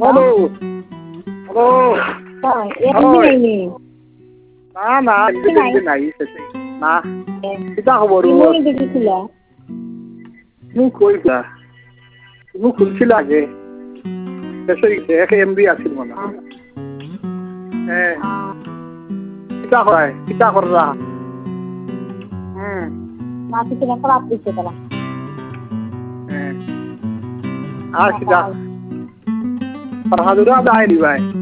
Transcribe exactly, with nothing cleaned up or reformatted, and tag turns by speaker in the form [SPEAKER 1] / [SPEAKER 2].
[SPEAKER 1] Halo. Halo.
[SPEAKER 2] Rồi, em ini ini.
[SPEAKER 1] Na na, ini nai sete. Na. Kita খবর
[SPEAKER 2] Ibu ini begitu lah.
[SPEAKER 1] Mu কইলা mu খুলছিল আগে এসে এক MB আছিল মনে হ্যাঁ কিতা হয় কিতা কররা হুম
[SPEAKER 2] Masih kena kelas di situ lah.
[SPEAKER 1] হ্যাঁ আর কিতা পাহাড়ুরা দাই দিবাই